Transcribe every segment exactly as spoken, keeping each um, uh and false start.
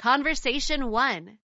Conversation one.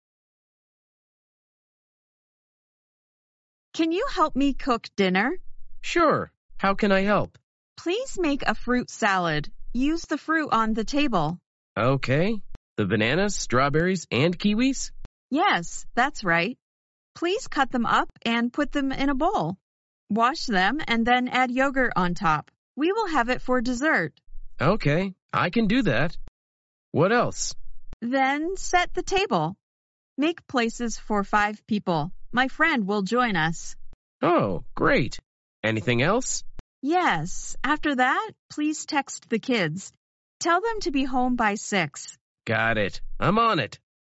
Can you help me cook dinner? Sure. How can I help? Please make a fruit salad. Use the fruit on the table. Okay. The bananas, strawberries, and kiwis? Yes, that's right. Please cut them up and put them in a bowl. Wash them and then add yogurt on top. We will have it for dessert. Okay, I can do that. What else? Then set the table. Make places for five people. My friend will join us. Oh, great. Anything else? Yes. After that, please text the kids. Tell them to be home by six. Got it. I'm on it.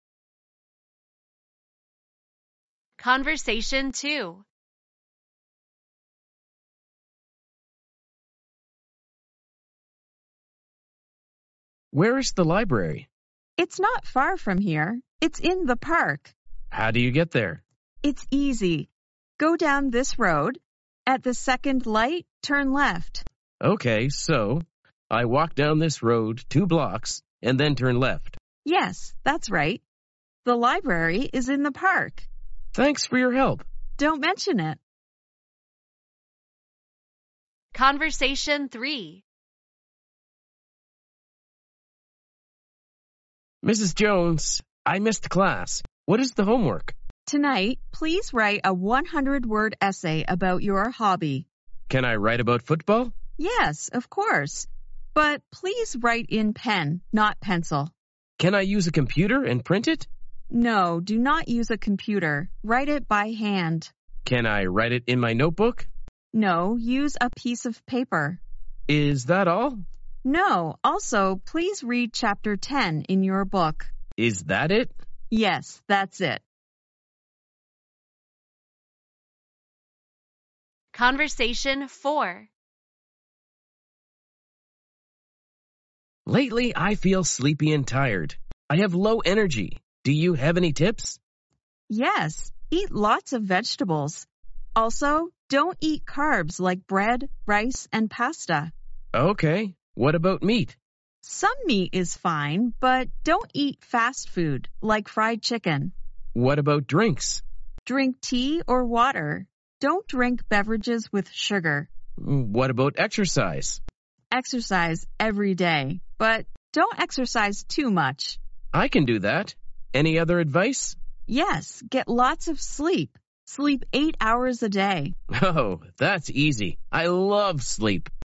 Conversation two. Where is the library? It's not far from here. It's in the park. How do you get there? It's easy. Go down this road. At the second light, turn left. Okay, so I walk down this road two blocks and then turn left. Yes, that's right. The library is in the park. Thanks for your help. Don't mention it. Conversation three. Missus Jones, I missed class. What is the homework? Tonight, please write a one hundred word essay about your hobby. Can I write about football? Yes, of course. But please write in pen, not pencil. Can I use a computer and print it? No, do not use a computer. Write it by hand. Can I write it in my notebook? No, use a piece of paper. Is that all? No, also, please read chapter ten in your book. Is that it? Yes, that's it. Conversation four. Lately, I feel sleepy and tired. I have low energy. Do you have any tips? Yes, eat lots of vegetables. Also, don't eat carbs like bread, rice, and pasta. Okay. What about meat? Some meat is fine, but don't eat fast food like fried chicken. What about drinks? Drink tea or water. Don't drink beverages with sugar. What about exercise? Exercise every day, but don't exercise too much. I can do that. Any other advice? Yes, get lots of sleep. Sleep eight hours a day. Oh, that's easy. I love sleep.